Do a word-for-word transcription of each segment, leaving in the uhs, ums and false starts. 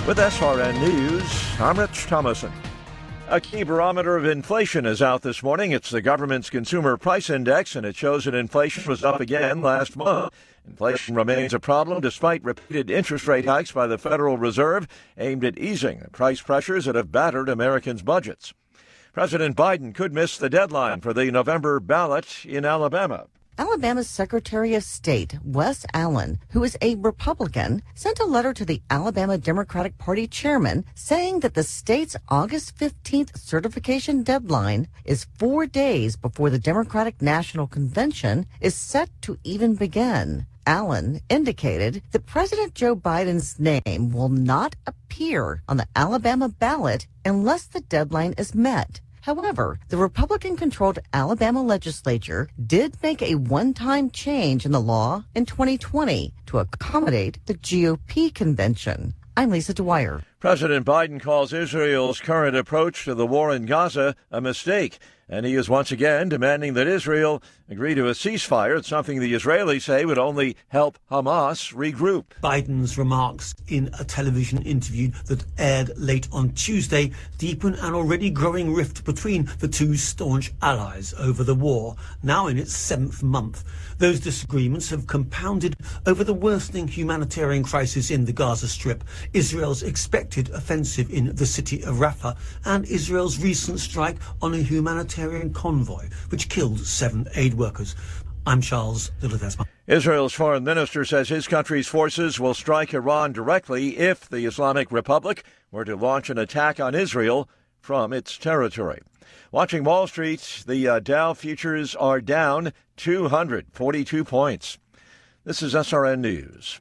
With S R N News, I'm Rich Thomason. A key barometer of inflation is out this morning. It's the government's Consumer Price Index, and it shows that inflation was up again last month. Inflation remains a problem despite repeated interest rate hikes by the Federal Reserve aimed at easing the price pressures that have battered Americans' budgets. President Biden could miss the deadline for the November ballot in Alabama. Alabama's Secretary of State, Wes Allen, who is a Republican, sent a letter to the Alabama Democratic Party chairman saying that the state's August fifteenth certification deadline is four days before the Democratic National Convention is set to even begin. Allen indicated that President Joe Biden's name will not appear on the Alabama ballot unless the deadline is met. However, the Republican-controlled Alabama legislature did make a one-time change in the law in twenty twenty to accommodate the G O P convention. I'm Lisa Dwyer. President Biden calls Israel's current approach to the war in Gaza a mistake, and he is once again demanding that Israel agree to a ceasefire. It's something the Israelis say would only help Hamas regroup. Biden's remarks in a television interview that aired late on Tuesday deepen an already growing rift between the two staunch allies over the war, now in its seventh month. Those disagreements have compounded over the worsening humanitarian crisis in the Gaza Strip, Israel's expected offensive in the city of Rafah, and Israel's recent strike on a humanitarian convoy, which killed seven aid workers. I'm Charles de Ledesma. Israel's foreign minister says his country's forces will strike Iran directly if the Islamic Republic were to launch an attack on Israel from its territory. Watching Wall Street, the uh, Dow futures are down two hundred forty-two points. This is S R N News.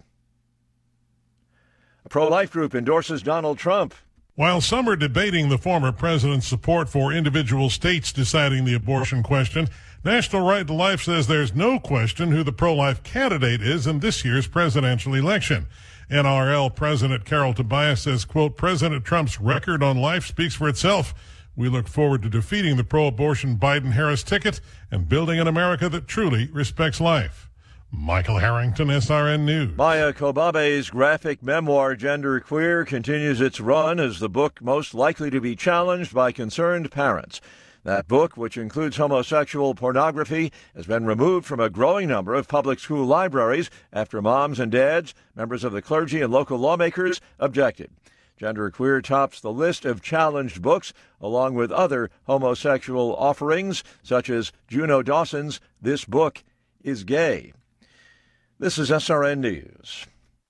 A pro-life group endorses Donald Trump. While some are debating the former president's support for individual states deciding the abortion question, National Right to Life says there's no question who the pro-life candidate is in this year's presidential election. N R L President Carol Tobias says, quote, President Trump's record on life speaks for itself. We look forward to defeating the pro-abortion Biden-Harris ticket and building an America that truly respects life. Michael Harrington, S R N News. Maya Kobabe's graphic memoir, Gender Queer, continues its run as the book most likely to be challenged by concerned parents. That book, which includes homosexual pornography, has been removed from a growing number of public school libraries after moms and dads, members of the clergy, and local lawmakers objected. Gender Queer tops the list of challenged books, along with other homosexual offerings, such as Juno Dawson's This Book is Gay. This is S R N News.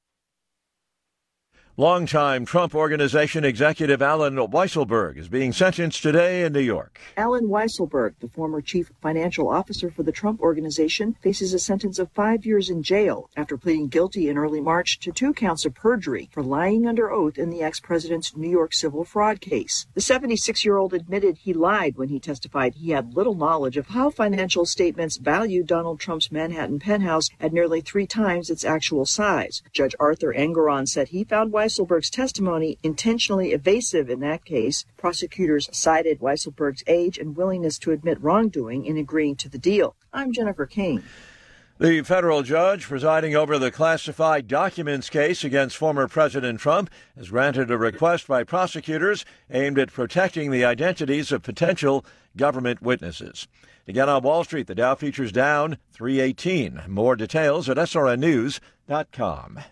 Longtime Trump Organization executive Allen Weisselberg is being sentenced today in New York. Allen Weisselberg, the former chief financial officer for the Trump Organization, faces a sentence of five years in jail after pleading guilty in early March to two counts of perjury for lying under oath in the ex-president's New York civil fraud case. The seventy-six-year-old admitted he lied when he testified he had little knowledge of how financial statements valued Donald Trump's Manhattan penthouse at nearly three times its actual size. Judge Arthur Engoron said he found Weisselberg's testimony intentionally evasive in that case. Prosecutors cited Weisselberg's age and willingness to admit wrongdoing in agreeing to the deal. I'm Jennifer King. The federal judge presiding over the classified documents case against former President Trump has granted a request by prosecutors aimed at protecting the identities of potential government witnesses. Again on Wall Street, the Dow futures down three eighteen. More details at S R N news dot com.